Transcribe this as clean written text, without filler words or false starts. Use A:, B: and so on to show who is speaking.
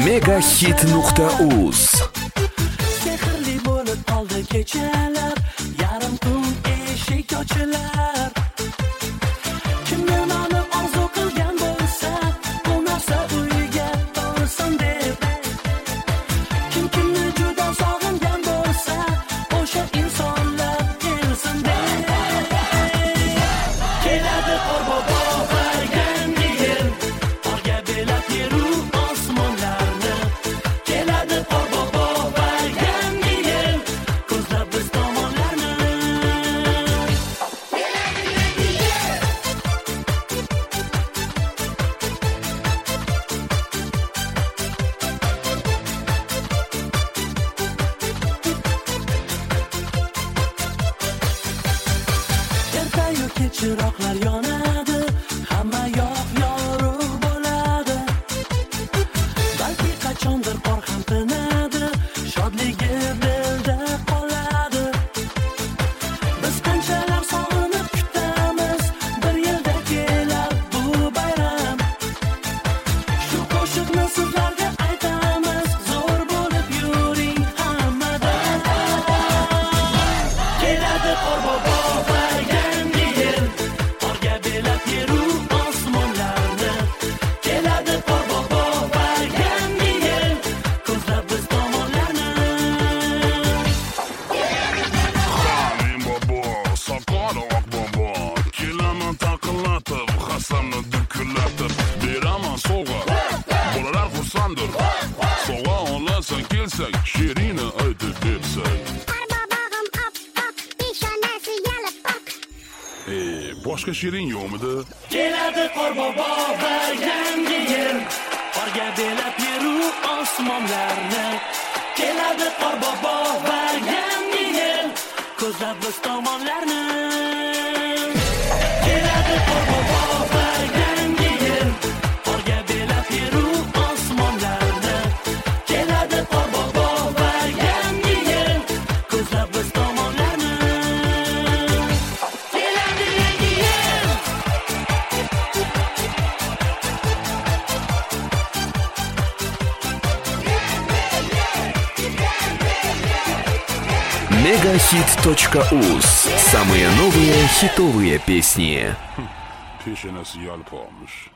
A: Megahit.uz.
B: Sehrli bo'lib qoldi kechalar, yarim tun eshik ochilar. Kim nimani orzu qilgan bo'lsa, bu narsa uyga borsin deb. Kim kimni juda sog'ingan bo'lsa, o'sha insonlar kelsin deb. Keladi Qorbobo yangi yil, qorga belab yeru osmonlarni. Keladi Qorbobo yangi yil, ko'zlab biz tomonlarni. Ertayu kech chiroqlar yonadi, hamma yoq yorug' bo'ladi. Balki qachondir qor ham tinadi, shodligi dilda qoladi. Biz qanchalar sog'inib kutamiz, bir yilda kelar bu bayram. Shu qo'shiqni sizlarga aytamiz, zo'r bo'lib yuring hammada. Keladi Qorbobo yangi yil, qorga belab yeru osmonlarni. Keladi Qorbobo yangi yil, ko'zlab biz tomonlarni.
C: Halim bobo, soqoli oq bobo, kelaman taqillatib, hasamni dukullatib, beraman sovg'a, bolalar xursanddir. Sovg'a olasan kelsak, she'rini aytib bersak.
D: Qorbobog'im oppoq, peshonasi yalab-oq.
C: Boshqa she'ring yo'qmidi?
B: Keladi Qorbobo yangi yil, qorga belab yeru osmonlarni. Keladi Qorbobo yangi yil, ko'zlab biz tomonlarni. Keladi Qorbobo yangi yil, qorga belab yeru osmonlarni. Keladi Qorbobo yangi yil, ko'zlab biz tomonlarni. Keladi yangi yil.
A: Megahit.uz. Самые новые хитовые песни.
C: Peshonasi yalpoqmish.